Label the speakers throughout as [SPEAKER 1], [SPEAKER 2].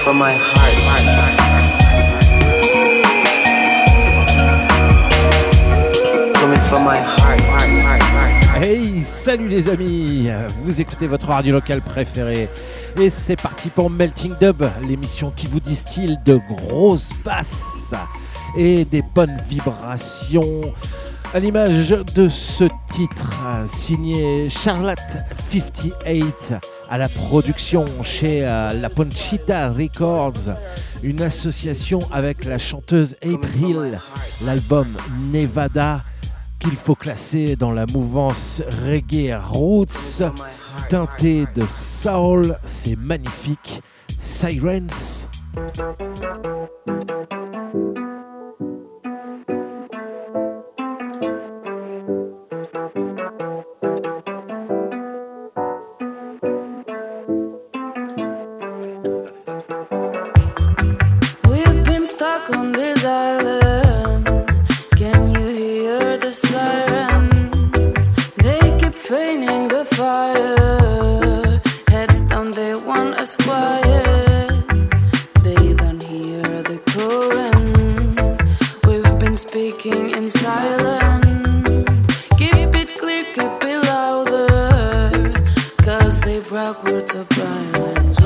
[SPEAKER 1] from my heart. Coming from my heart.
[SPEAKER 2] Hey, salut les amis, vous écoutez votre radio locale préférée et c'est parti pour Melting Dub, l'émission qui vous distille de grosses basses et des bonnes vibrations à l'image de ce titre signé Charlotte 58 à la production chez La Ponchita Records, une association avec la chanteuse April, l'album Nevada qu'il faut classer dans la mouvance reggae roots teinté de soul, c'est magnifique. Sirens.
[SPEAKER 3] We've been stuck on this island. Can you hear the sirens? They keep feigning the fire. Heads down, they want us quiet. They don't hear the current. We've been speaking in silence. Keep it clear, keep it louder. Cause they brought words of violence.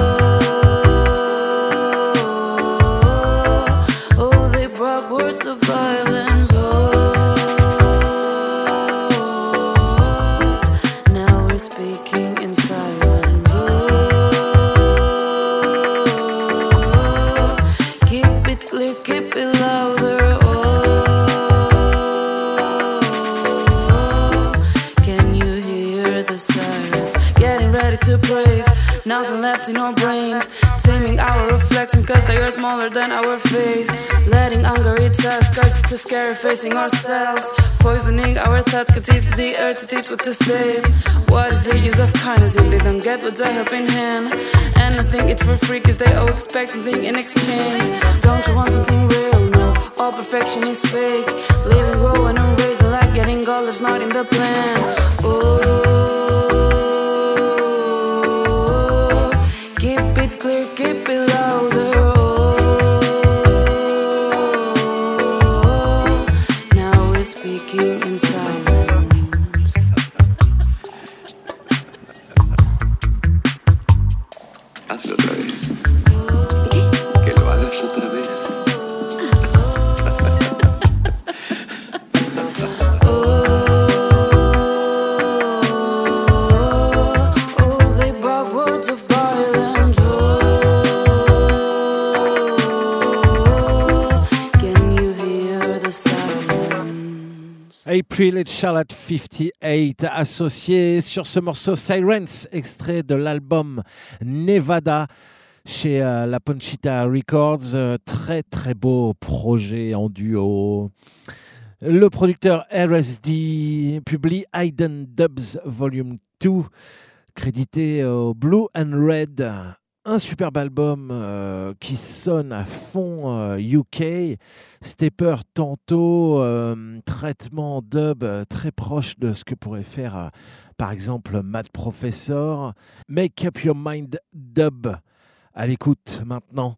[SPEAKER 3] Oh, they brought words of violence. Now we're speaking in silence. Keep it clear, keep it louder. Can you hear the sirens? Getting ready to praise. Nothing left in our brains. Taming our reflection cause they are smaller than our faith. Letting anger eat us cause it's too scary facing ourselves. Poisoning our thoughts cause it's the earth to teach what to say. What is the use of kindness if they don't get what they have in hand? And I think it's for free cause they all expect something in exchange. Don't you want something real? No, all perfection is fake. Living, grow and erase like getting gold is not in the plan. Keep it clear, keep it louder. Now we're speaking in silence.
[SPEAKER 4] Hazlo otra vez. Que lo hagas otra vez.
[SPEAKER 3] Oh, they brought words of violence. Can you hear the sirens?
[SPEAKER 2] April et Charlotte 58 associés sur ce morceau Sirens, extrait de l'album Nevada chez La Ponchita Records. Très très beau projet en duo. Le producteur RSD publie Hidden Dubs Volume 2, crédité au Blue and Red. Un superbe album qui sonne à fond UK, stepper tantôt, traitement dub très proche de ce que pourrait faire par exemple Mad Professor. Make Up Your Mind Dub, à l'écoute maintenant.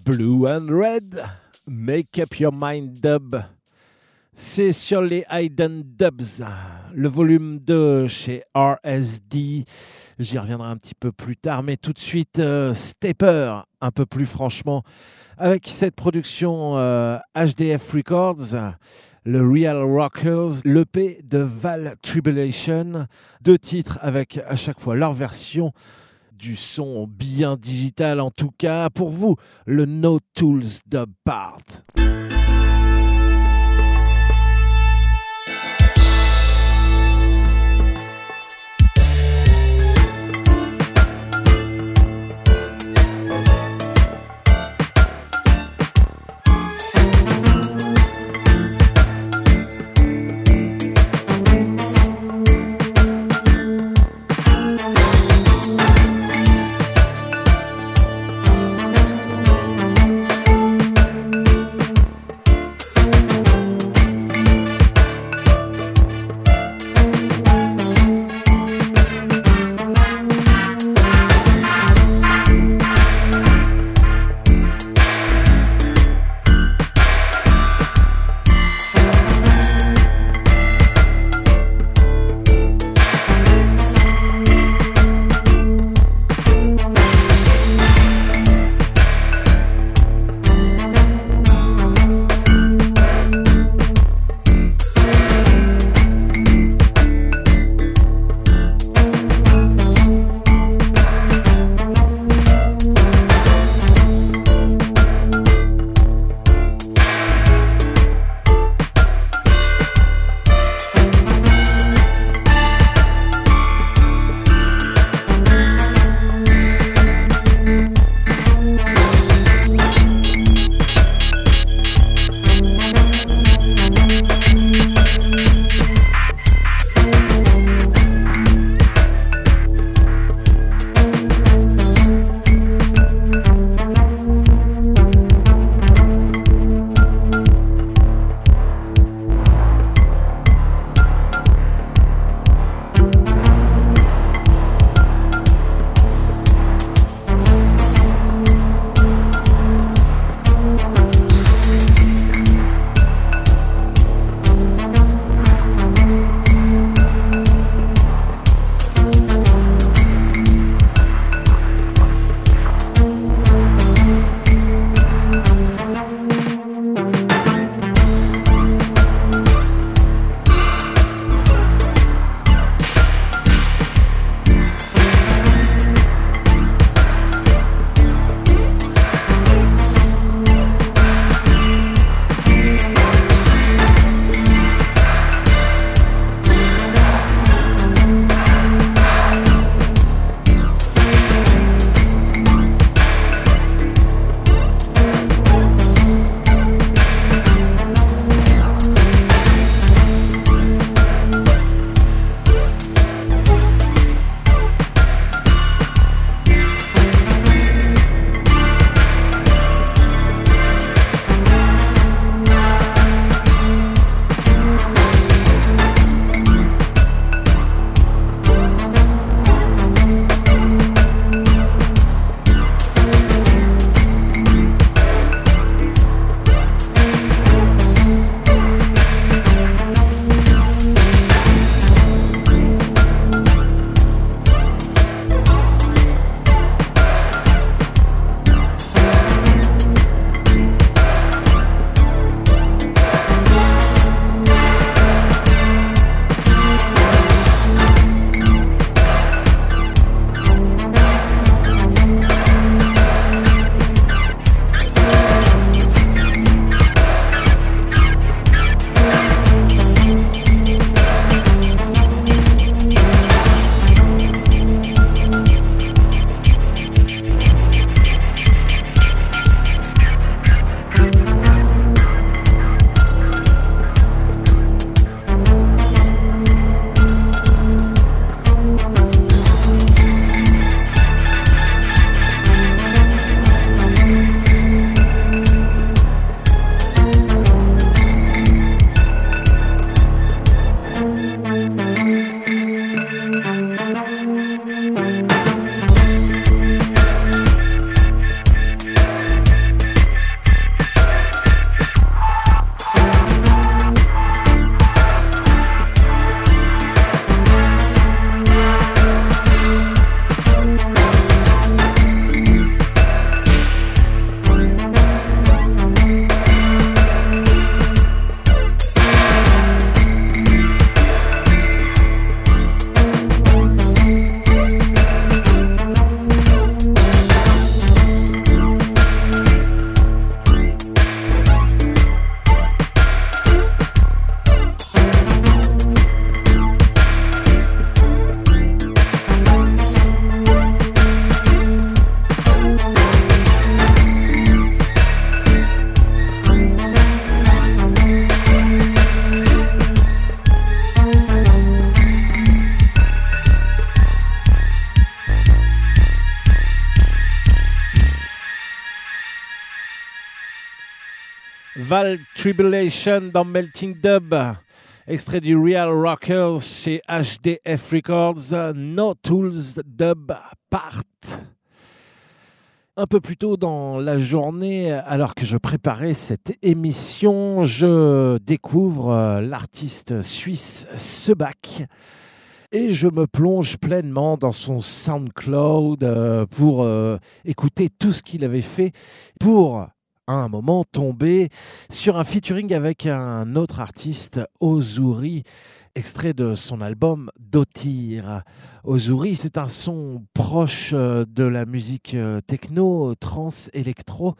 [SPEAKER 2] Blue and Red, Make Up Your Mind Dub. C'est sur les Hayden Dubs, le volume 2 chez RSD. J'y reviendrai un petit peu plus tard, mais tout de suite, Stepper, un peu plus franchement, avec cette production HDF Records, le Real Rockers, l'EP de Val Tribulation, 2 titres avec à chaque fois leur version, du son bien digital en tout cas. Pour vous, le No Tools Dub Part. Val Tribulation dans Melting Dub, extrait du Real Rockers chez HDF Records, No Tools Dub Part. Un peu plus tôt dans la journée, alors que je préparais cette émission, je découvre l'artiste suisse Sebak et je me plonge pleinement dans son SoundCloud pour écouter tout ce qu'il avait fait pour, à un moment, tomber sur un featuring avec un autre artiste, Ozuri, extrait de son album Dotir. Ozuri, c'est un son proche de la musique techno, trance, électro,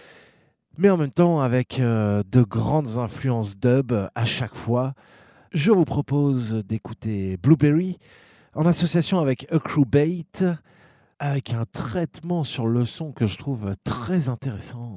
[SPEAKER 2] mais en même temps avec de grandes influences dub à chaque fois. Je vous propose d'écouter Blueberry en association avec A Crew Bait, avec un traitement sur le son que je trouve très intéressant.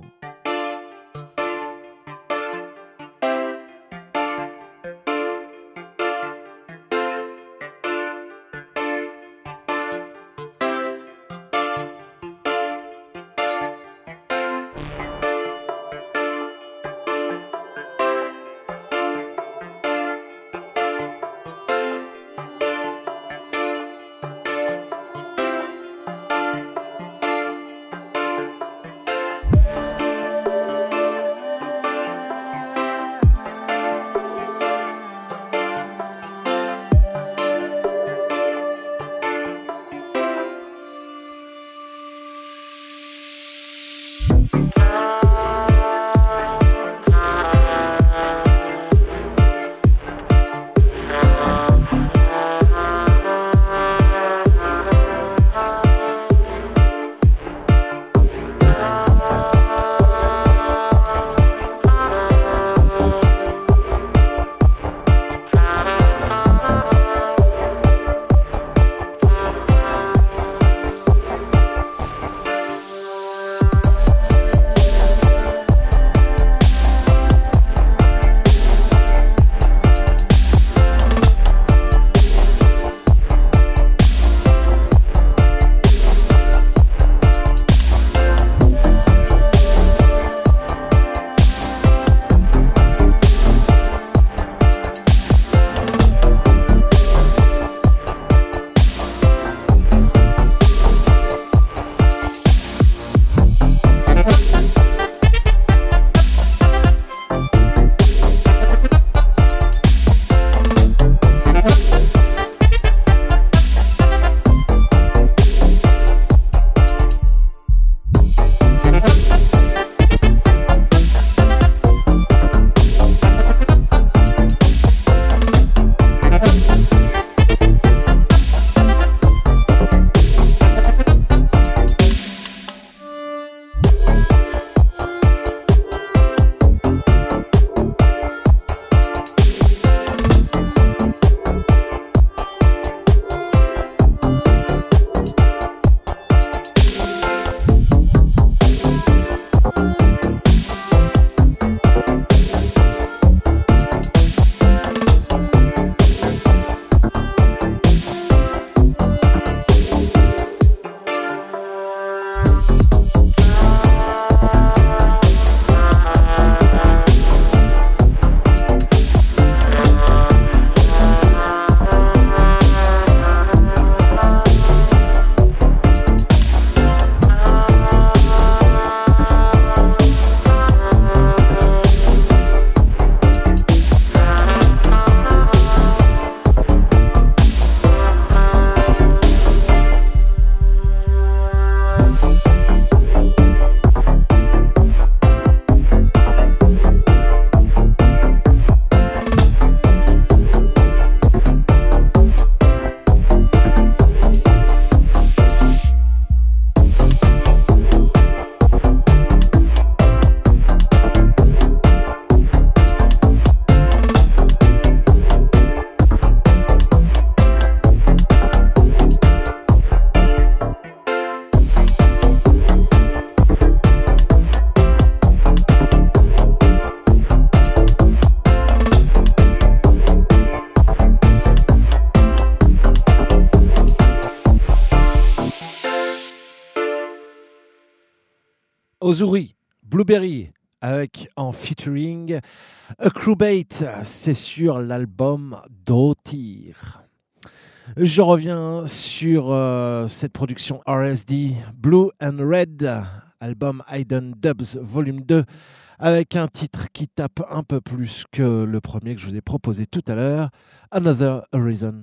[SPEAKER 2] Ozuri, Blueberry, avec en featuring A Crewbait, c'est sur l'album Daughter. Je reviens sur cette production RSD, Blue and Red, album Hidden Dubs Volume 2, avec un titre qui tape un peu plus que le premier que je vous ai proposé tout à l'heure, Another Horizon.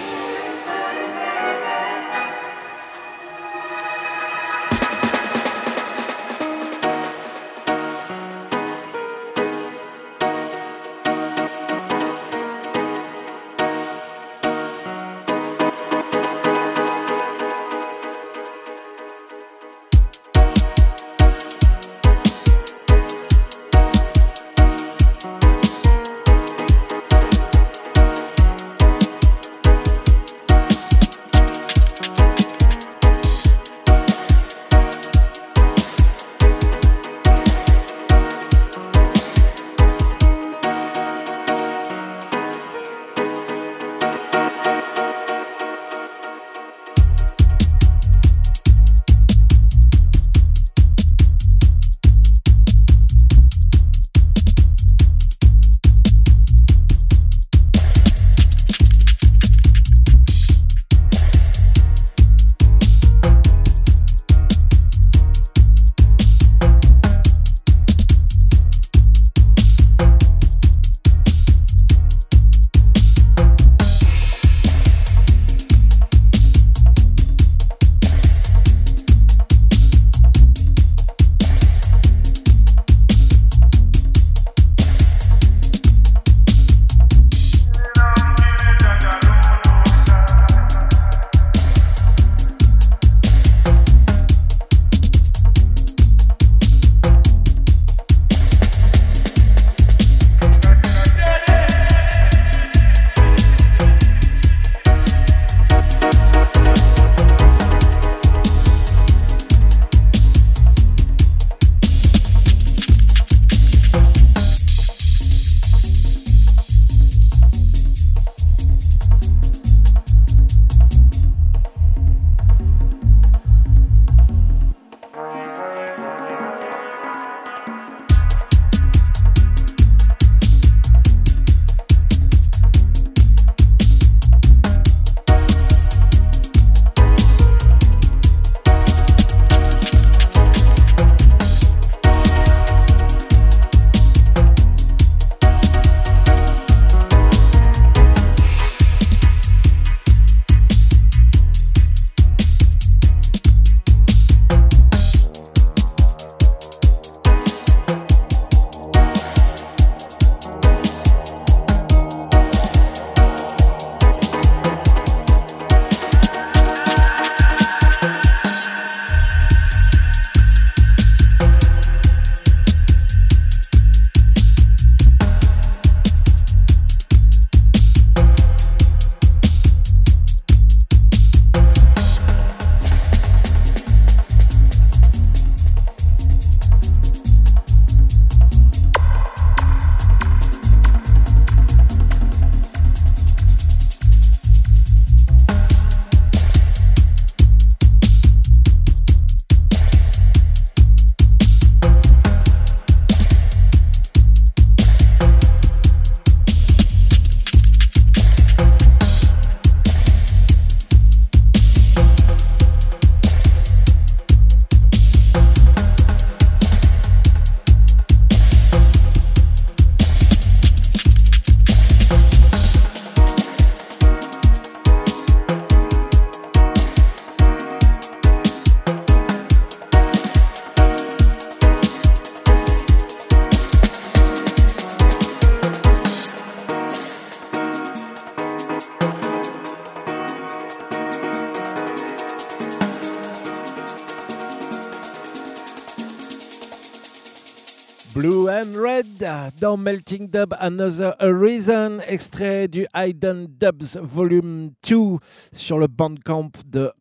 [SPEAKER 2] Blue and Red dans Melting Dub Another Horizon, extrait du Hidden Dubs Volume 2 sur le Bandcamp de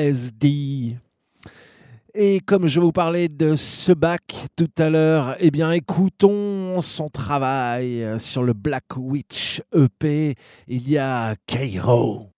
[SPEAKER 2] RSD. Et comme je vous parlais de Sebak tout à l'heure, eh bien écoutons son travail sur le Black Witch EP. Il y a Cairo.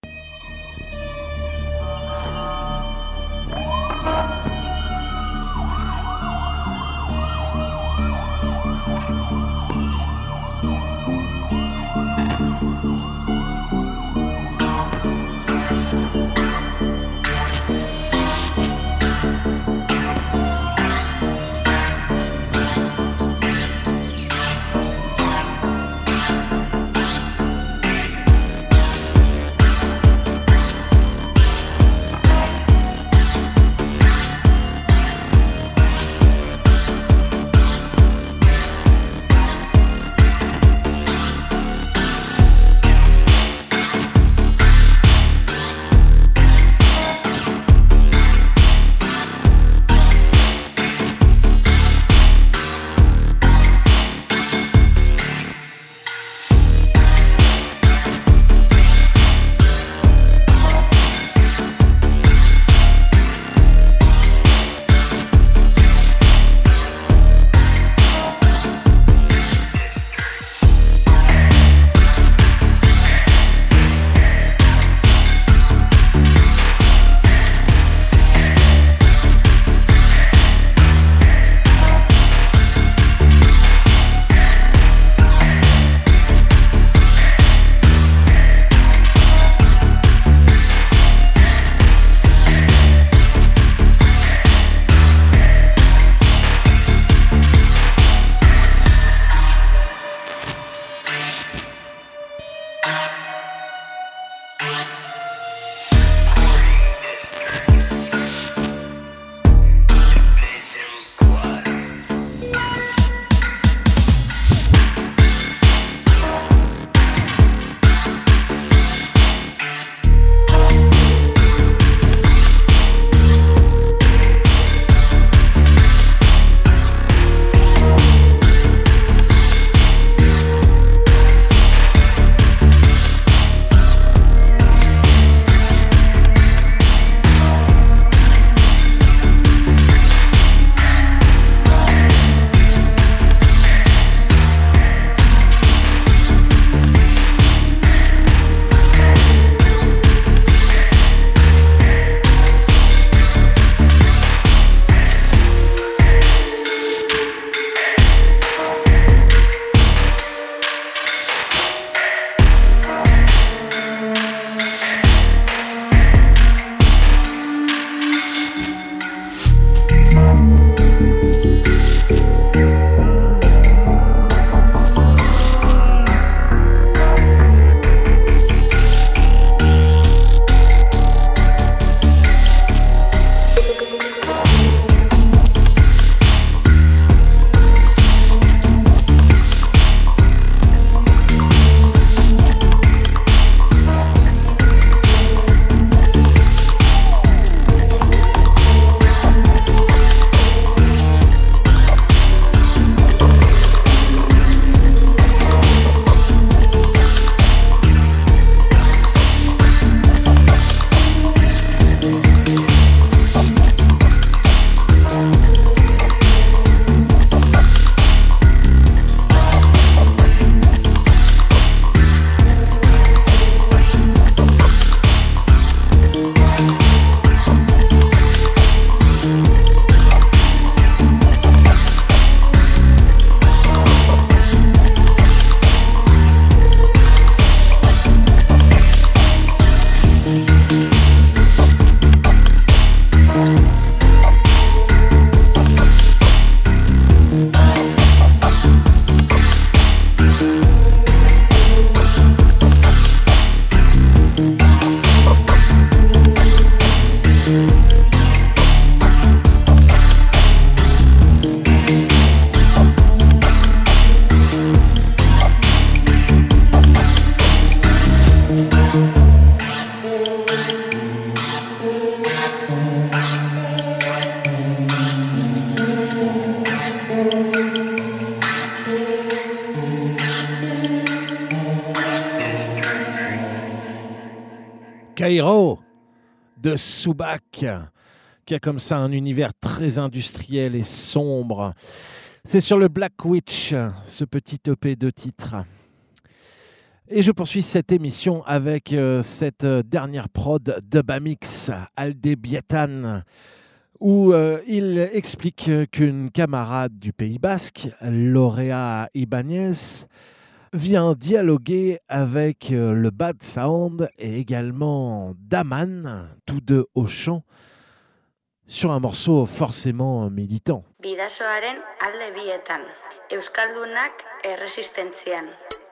[SPEAKER 2] Cairo de Subak, qui a comme ça un univers très industriel et sombre. C'est sur le Black Witch, ce petit EP de titres. Et je poursuis cette émission avec cette dernière prod de Bamix, Aldebietan, où il explique qu'une camarade du Pays Basque, Lorea Ibanez, vient dialoguer avec le Bad Sound et également Daman, tous deux au chant, sur un morceau forcément militant.
[SPEAKER 5] Bidasoaren alde bietan, Euskaldunak erresistentzian.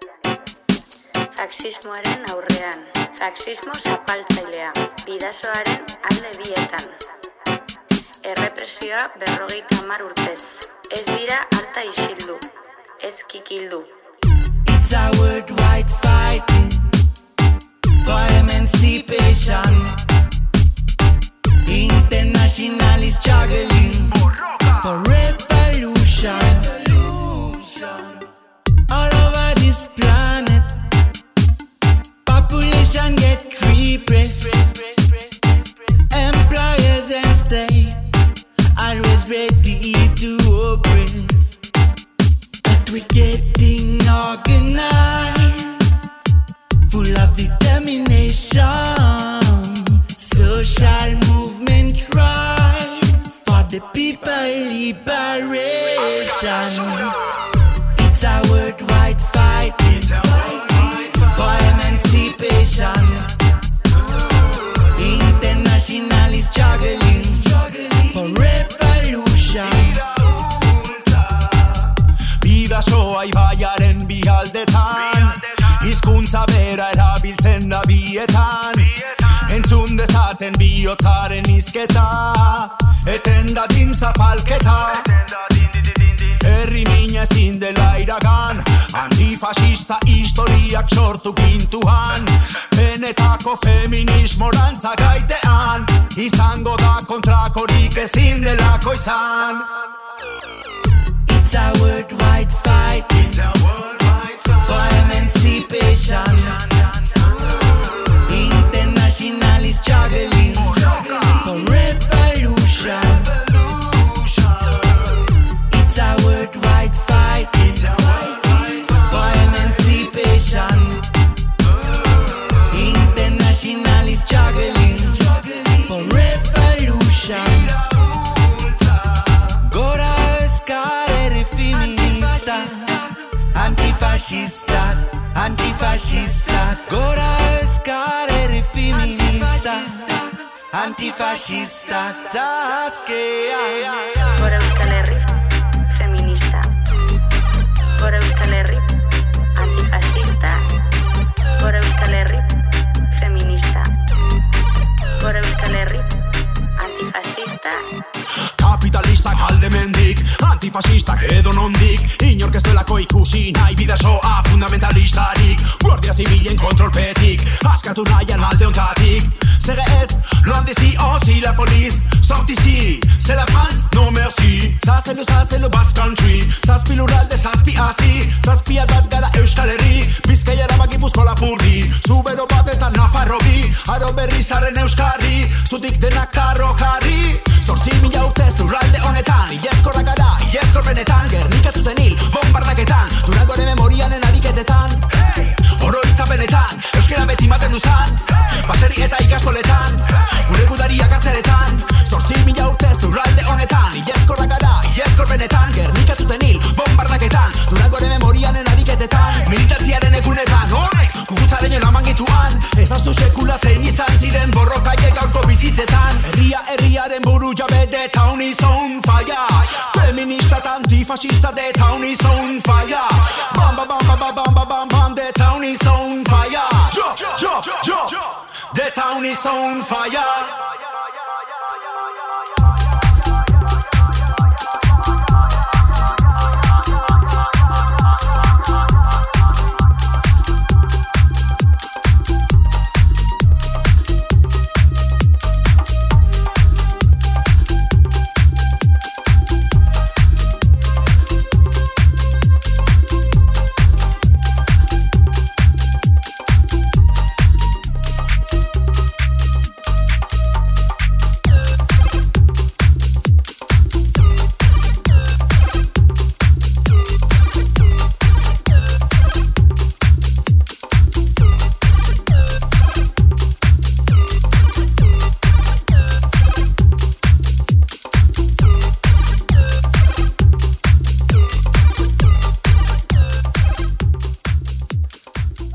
[SPEAKER 5] Faxismoaren aurrean, faxismo zapaltzailea, bidasoaren alde bietan. Errepresioa 50 urtez, ez dira alta isildu, ez kikildu.
[SPEAKER 6] It's a worldwide fighting for emancipation. International is struggling for revolution. All over this planet, population get repressed. Employers and state always ready to oppress, but we getting organized, full of determination. Social movement rise for the people liberation. It's a worldwide fighting for emancipation. International is struggling for revolution.
[SPEAKER 7] Bidasoa ibaiaren bialdetan, hizkuntza bera erabiltzen da bietan. Entzun dezaten bihotzaren izketa, eten dadin zapalketa. Herri mina ezin dela iragan, antifasista historiak sortu gintuan. Benetako feminismorantza gaitean, izango da kontrakorik ezin delako izan.
[SPEAKER 6] It's a worldwide fighting for emancipation. International is struggling for revolution. It's a worldwide fighting for emancipation. International is struggling for revolution. Gora escalere feminista, antifascista, antifascista. Gora escalere feminista, antifascista. Taskea.
[SPEAKER 5] Gora Euskal Herri feminista, Gora Euskal Herri antifascista, Gora Euskal Herri feminista, Gora Euskal Herri antifascista.
[SPEAKER 7] Kapitalistak alde mendik, antifasistak edo nondik. Inork ez duelako ikusi nahi bidasoa fundamentalistarik. Guardia zibilen kontrolpetik, askatu nahian alde ontatik. Zege ez, loan dizi osi la police. Sorti ici, c'est la France, non merci. Ça c'est le Basque Country. Zazpi lurralde, zazpi hasi. Zazpia bat gara Euskal Herri. Bizkaia erabak Gipuzko lapurdi. Zubero bat eta Nafarro bi. Aro berri zaren Euskarri. Zutik denak tarro jarri. 8.000 urte zurralde honetan. Ilezkorra gara, ilezkor benetan. Gernika zuten hil, bombardaketan. Durangoaren memorianen ariketetan. Oroitzapenetan, euskera beti maten duzan. Baseri eta ikastoletan, gure gudariak hartzeretan. 8.000 urte zurralde honetan. Ilezkorra gara, ilezkor benetan. Gernika zuten hil, bombardaketan. Durangoaren memorianen ariketetan. Militatziaren egunetan, horrek kukutzaren elaman gituan. Ezaztu sekula zein izan ziren borrokaiek gaurko bizitzetan. Herriaren buru jabe, the town is on fire. Feminista eta antifascista, the town is on fire. Bam bam bam bam bam bam bam bam, the town is on fire. The town is on fire.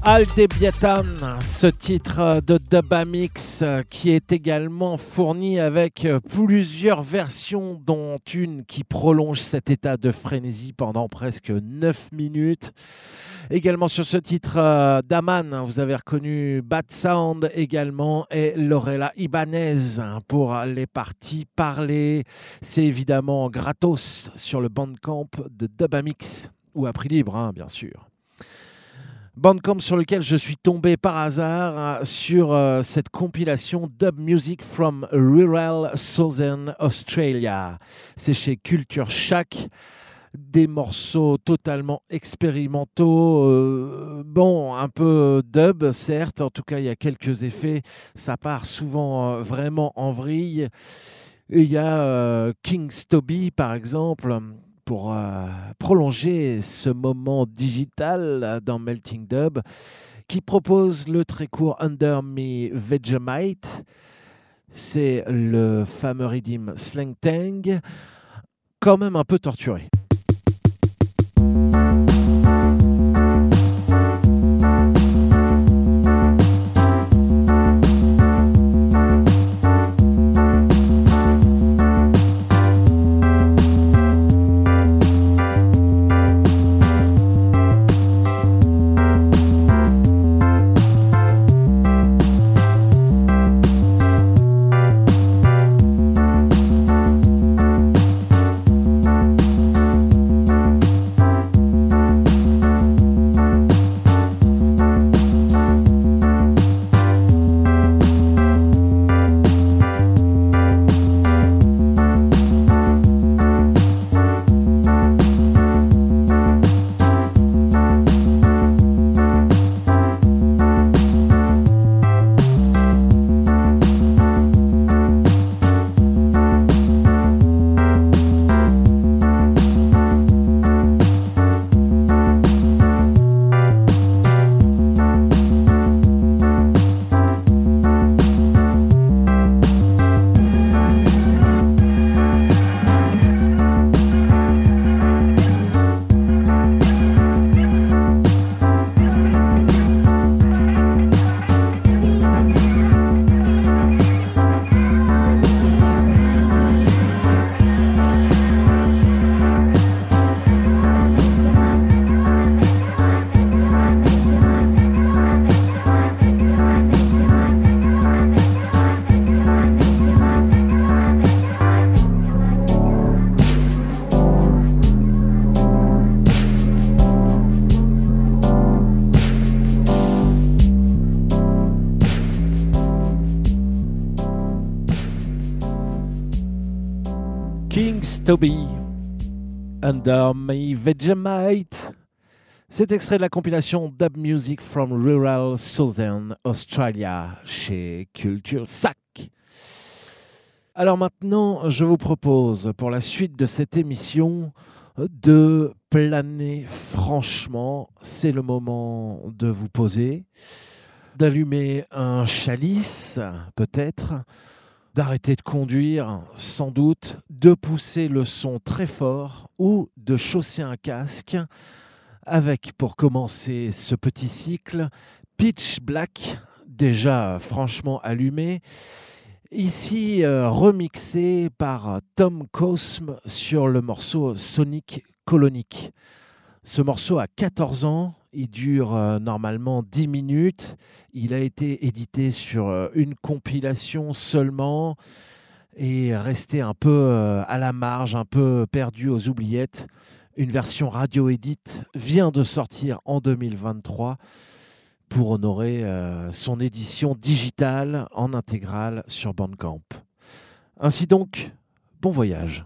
[SPEAKER 2] Aldebiatan, ce titre de Dubamix qui est également fourni avec plusieurs versions, dont une qui prolonge cet état de frénésie pendant presque 9 minutes. Également sur ce titre d'Aman, vous avez reconnu Bad Sound également et Lorella Ibanez pour les parties parlées. C'est évidemment gratos sur le Bandcamp de Dubamix ou à prix libre, bien sûr. Bandcamp sur lequel je suis tombé par hasard sur cette compilation Dub Music from Rural Southern Australia. C'est chez Culture Shack. Des morceaux totalement expérimentaux, un peu dub certes, en tout cas il y a quelques effets, ça part souvent vraiment en vrille. Et il y a King's Toby par exemple, pour prolonger ce moment digital dans Melting Dub, qui propose le très court Under Me Vegemite. C'est le fameux rythme Slang Tang, quand même un peu torturé. Toby, Under Me Vegemite. C'est extrait de la compilation Dub Music from Rural Southern Australia chez Culture Shack. Alors maintenant, je vous propose pour la suite de cette émission de planer franchement. C'est le moment de vous poser, d'allumer un chalice peut-être, d'arrêter de conduire, sans doute, de pousser le son très fort ou de chausser un casque avec, pour commencer ce petit cycle, Pitch Black, déjà franchement allumé, ici remixé par Tom Cosme sur le morceau Sonic Colonic. Ce morceau a 14 ans, il dure normalement 10 minutes. Il a été édité sur une compilation seulement et resté un peu à la marge, un peu perdu aux oubliettes. Une version radio-edit vient de sortir en 2023 pour honorer son édition digitale en intégrale sur Bandcamp. Ainsi donc, bon voyage.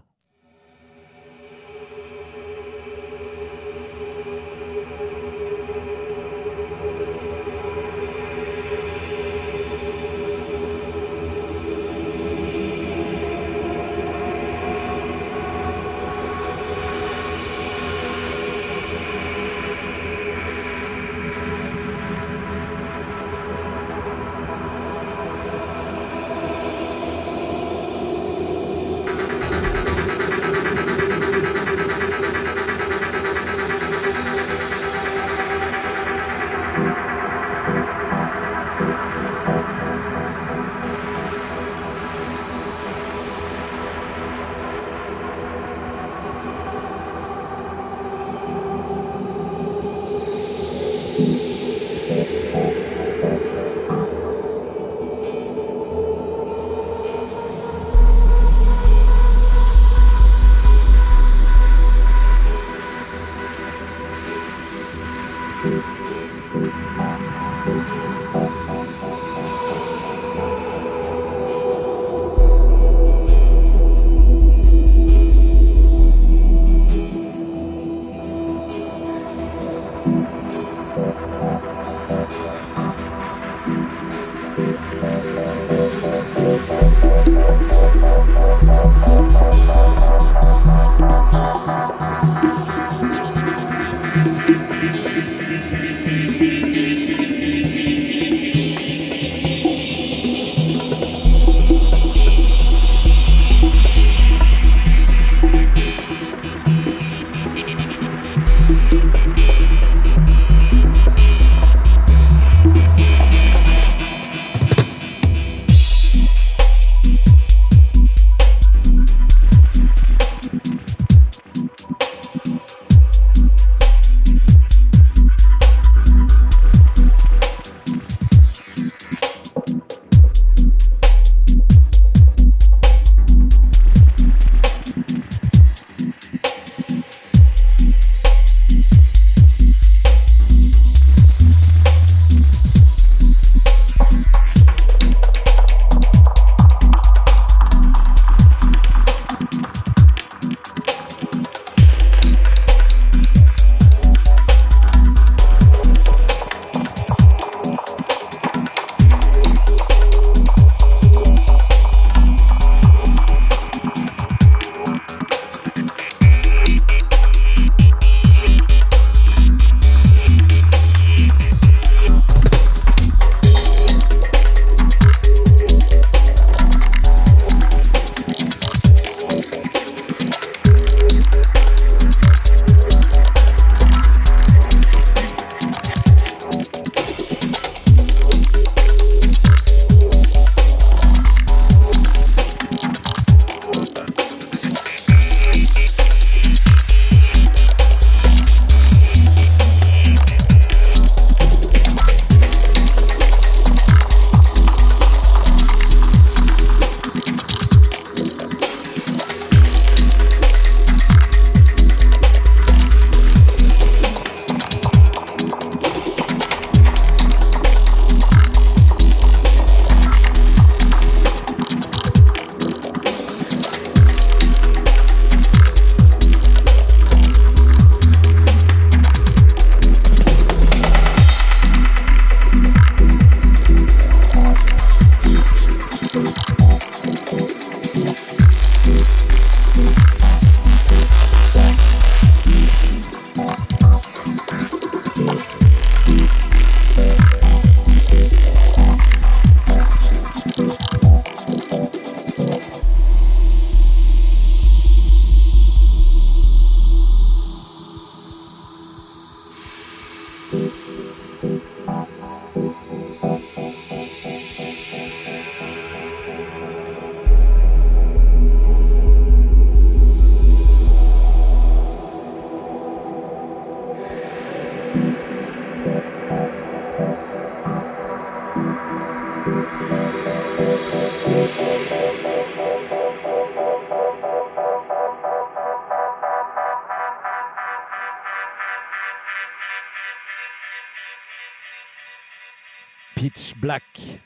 [SPEAKER 2] Pitch Black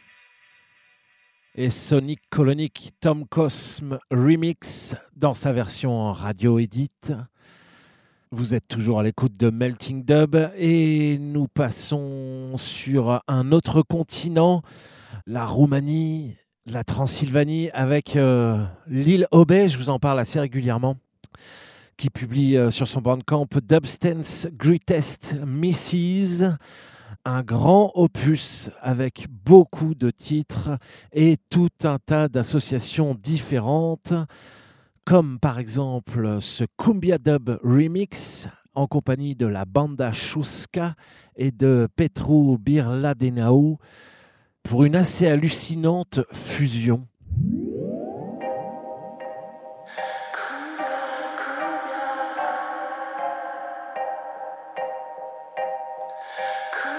[SPEAKER 2] et Sonic Colonic Tom Cosme Remix dans sa version radio edit. Vous êtes toujours à l'écoute de Melting Dub et nous passons sur un autre continent, la Roumanie, la Transylvanie, avec Lil Obey, je vous en parle assez régulièrement, qui publie sur son Bandcamp Dubstance Greatest Misses, un grand opus avec beaucoup de titres et tout un tas d'associations différentes, comme par exemple ce Cumbia Dub Remix en compagnie de la Banda Shuska et de Petru Birladenau pour une assez hallucinante fusion.
[SPEAKER 8] Cumbia,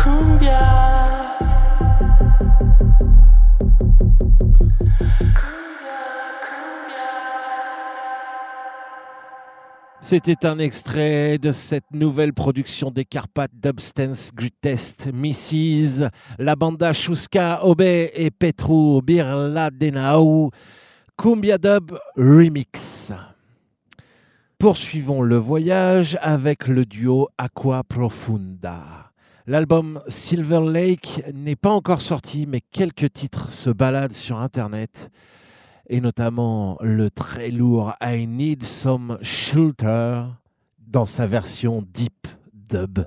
[SPEAKER 2] C'était un extrait de cette nouvelle production des Carpath Dubstance Greatest Mrs. La banda Shuska Obe et Petru Birladenau Cumbia Dub Remix. Poursuivons le voyage avec le duo Aqua Profunda. L'album Silver Lake n'est pas encore sorti, mais quelques titres se baladent sur Internet. Et notamment le très lourd I Need Some Shelter dans sa version deep dub.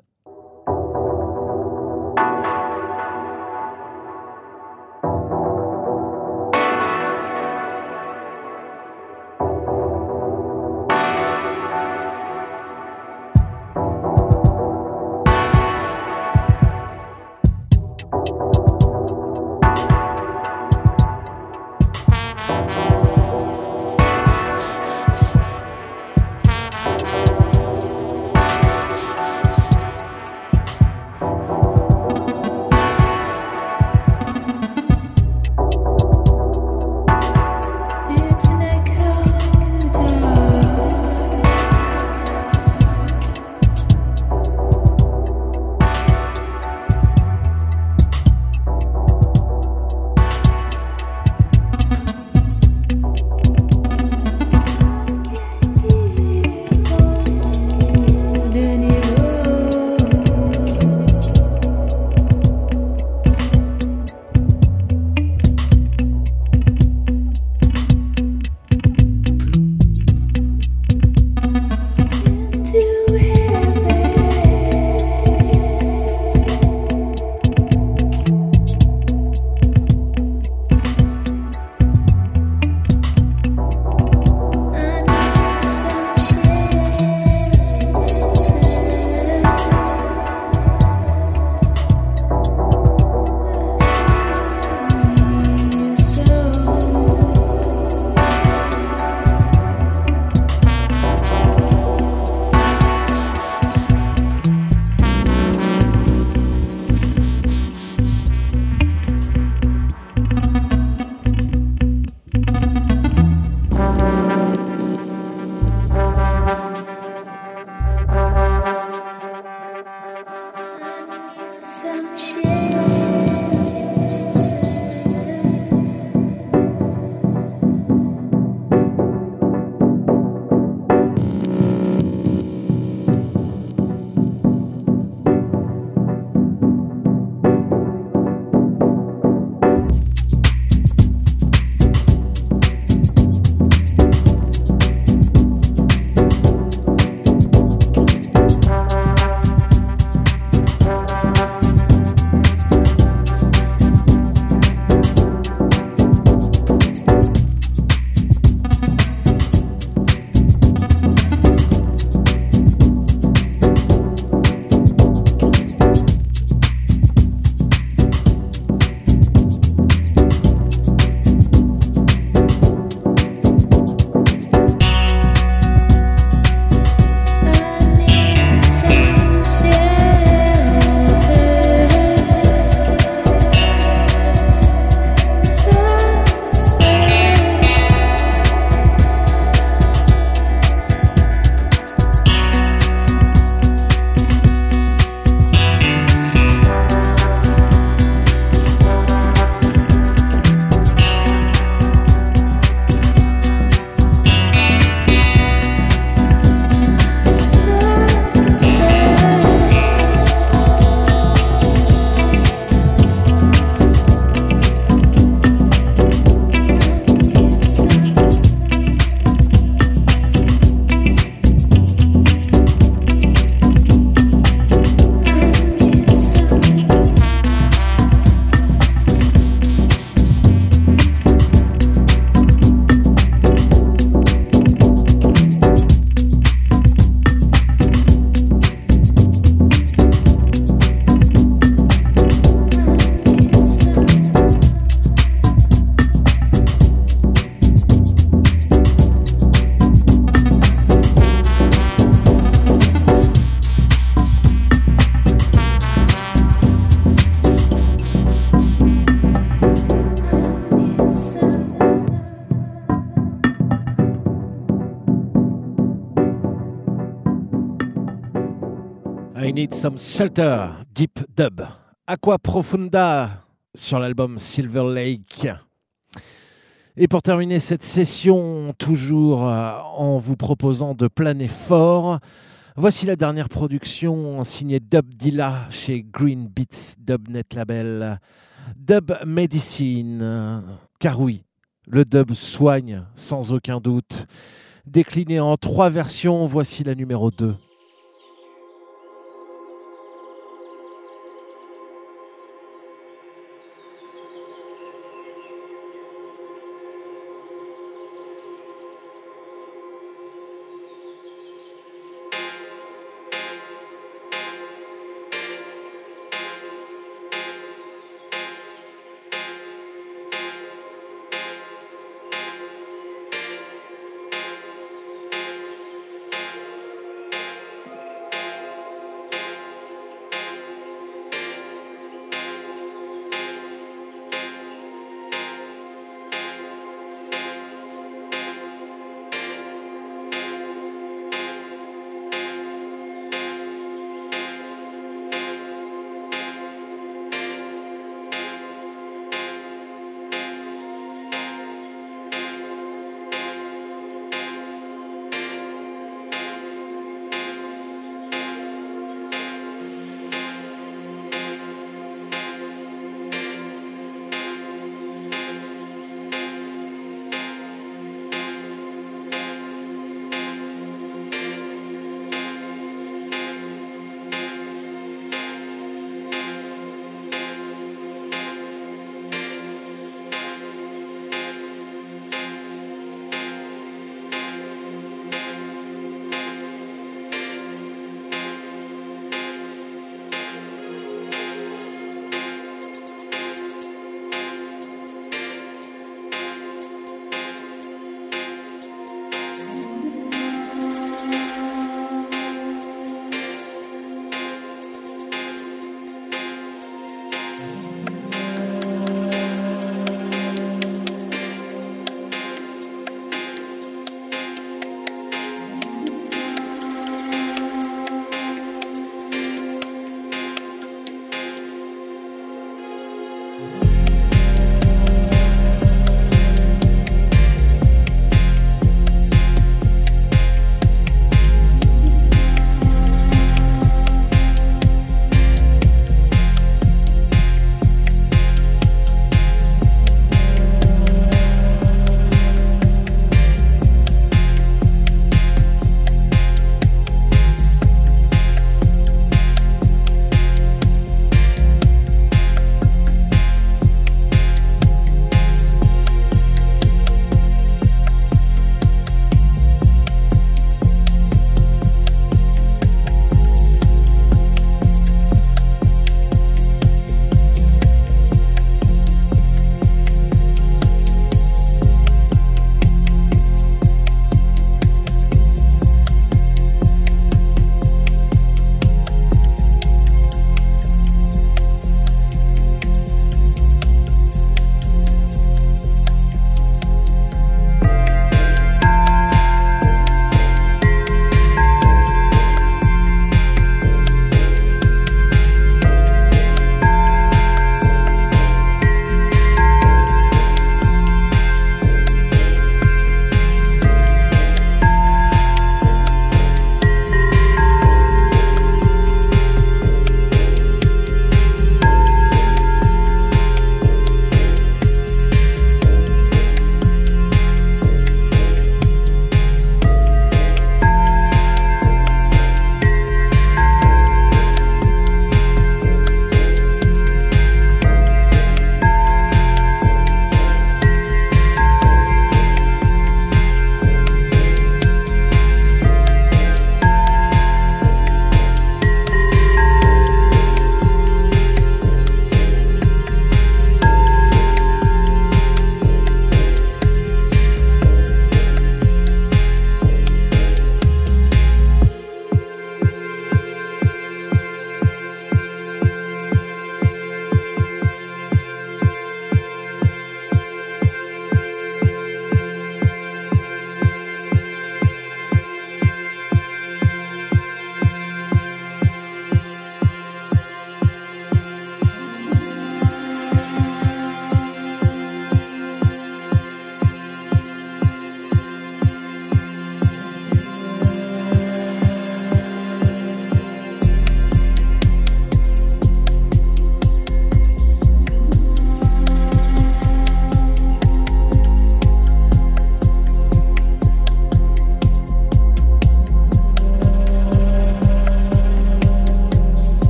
[SPEAKER 2] Need Some Shelter, Deep Dub. Aqua Profunda sur l'album Silver Lake. Et pour terminer cette session, toujours en vous proposant de planer fort, voici la dernière production signée Dub Dilla chez Green Beats Dubnet Label. Dub Medicine, car oui, le dub soigne sans aucun doute. Décliné en 3 versions, voici la numéro 2.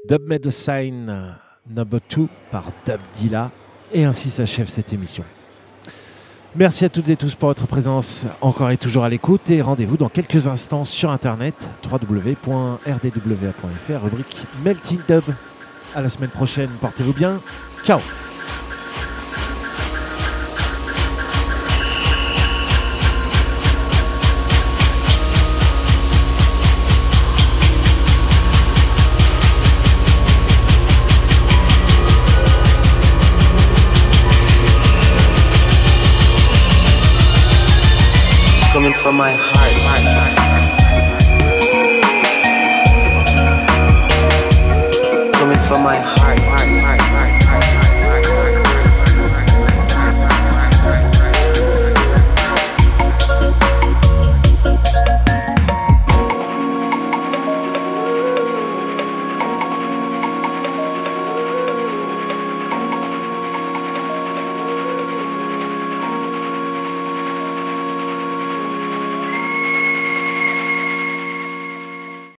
[SPEAKER 2] Dub Medicine Number 2 par Dub Dilla. Et ainsi s'achève cette émission. Merci à toutes et tous pour votre présence encore et toujours à l'écoute. Et rendez-vous dans quelques instants sur internet www.rdwa.fr, rubrique Melting Dub. À la semaine prochaine, portez-vous bien. Ciao.